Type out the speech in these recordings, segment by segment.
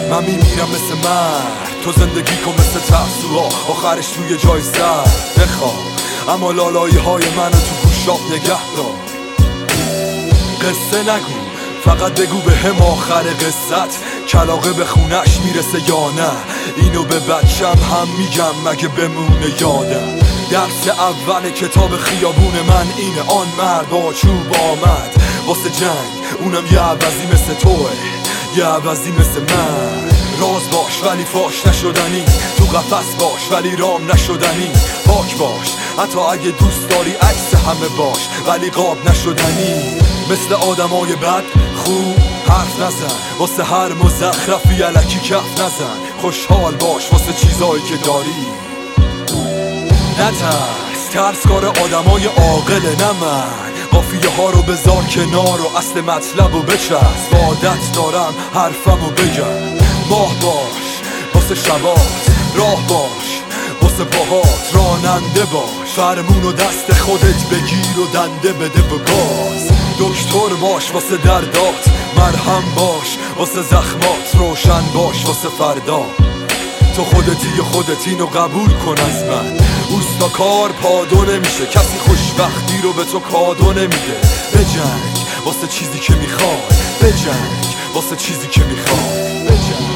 من میمیرم مثل مرد، تو زندگی کن مثل ترسوها، آخرش توی جای سر بخواه. اما لالایی های منو تو گوشات نگه دار. قصه نگو، فقط بگو به هم آخر قصت کلاغه به خونش میرسه یا نه. اینو به بچم هم میگم مگه بمونه یادم. درس اول کتاب خیابون من اینه، آن مرد با چوب آمد واسه جنگ، اونم یه عوضی مثل توه، یه عوضی مثل من. راز باش ولی فاش نشدنی، تو قفس باش ولی رام نشدنی. پاک باش حتی اگه دوست داری عکس همه باش ولی قاب نشدنی. مثل آدمای بد خوب حرف نزن، واسه هر مزخرفی الکی کف نزن. خوشحال باش واسه چیزایی که داری، نترس، ترس کار آدمای عاقله نه من. قافیه ها رو بذار کنار و اصل مطلب رو بچسب. عادت دارم حرفمو بگم. ماه باش واسه شبات، راه باش واسه پاهات، راننده باش، فرمون و دست خودت بگیر و دنده بده و گاز. دکتر باش واسه دردات، مرهم باش واسه زخمات، روشن باش واسه فردا. تو خودتی و خودت اینو قبول کن از من. اوستا کار پادو نمیشه، کسی خوشبختی رو به تو کادو نمیده. بجنگ واسه چیزی که میخوای، بجنگ واسه چیزی که میخوای، بجنگ.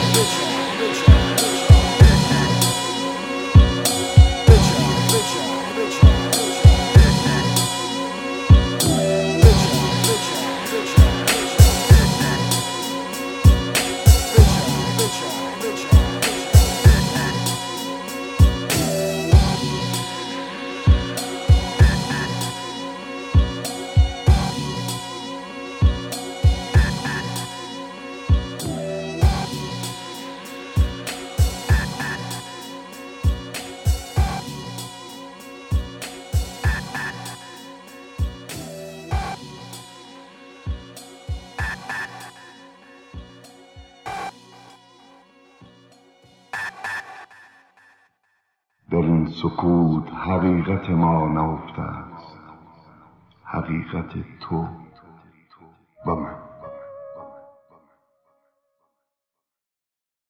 در این سکوت حقیقت ما نهفته است، حقیقت تو و من.